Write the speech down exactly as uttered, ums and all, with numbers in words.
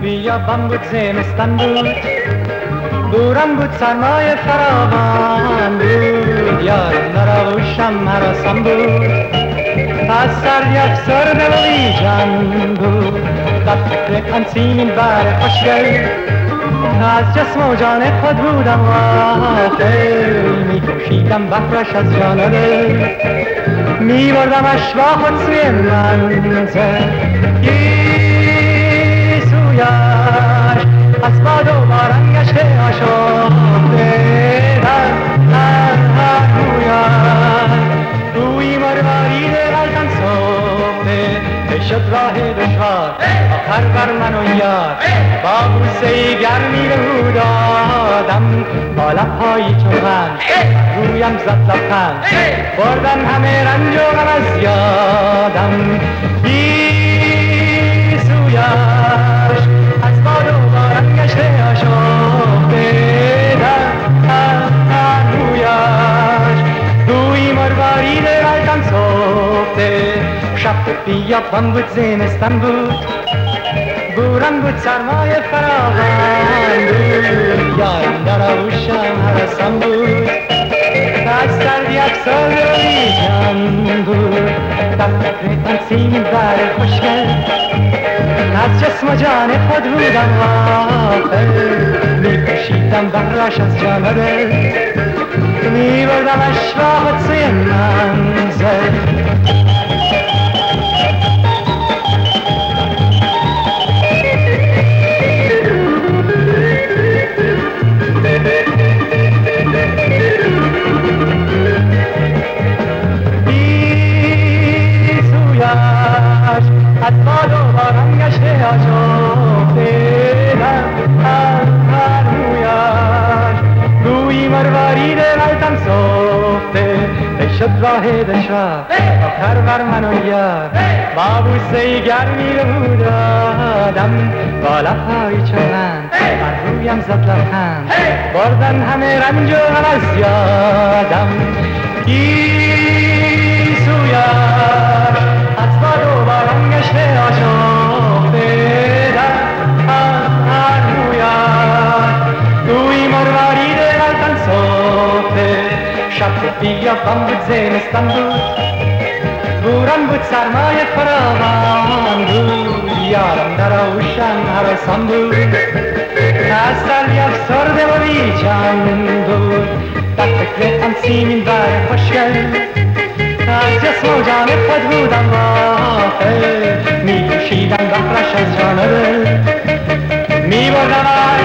بیابان بود زمستان بود بوران بود سرمایه فراوان بود یارم نراوشم هراسان بود از سر یک سرده و بیجان بود در فکر آن سیمین بر خوشگل از جسم و جان خود بودم غافل می کشیدم بحرش از جان و دل می بردمش با خود سوی منزل گیسویش از باد و باران گشته آشفته در هر هر رویش روی مروارید غلطان سفته شد راه دشوار آخر بر من و یار با بوسه گرمی رو دادم با لب‌های چون غم رویم زد لبخند بردن همه رنج و غم از یادم گیسویش از باد و باران گشته آشفته در هر هر رویش روی مروارید غلطان سفته شب بیابان بود زمستان بود بوران بود سرمایه فراوان بود یارم در آغوشم هراسان بود از سر یک سال بیجان بود در فکر آن سیمین بر خوشگل از جسم و جان خود بودم غافل می کشیدم بحرش از جان و دل می بردمش با خود سوی منزل از باد و باران گشته آشفته در هر هر رویش روی مروارید غلطان سفته شد راه دشوار آخر بر من و یار با بوسه گرمی رو دادم با لب‌های چون بر رویم زد لبخند بردن همه رنج و غم از یادم گیسویش از باد و باران گشته آشفته در هر هر رویش روی مروارید غلطان سفته شب بیابان بود زمستان بود بوران بود سرمایه فراوان بود یارم در آغوشم هراسان بود از سر یک سرده و بیجان بود در فکر آن سیمین بر خوشگل از جسم و جان خود بودم غافل می کشیدم بحرش از جان و دل می بردم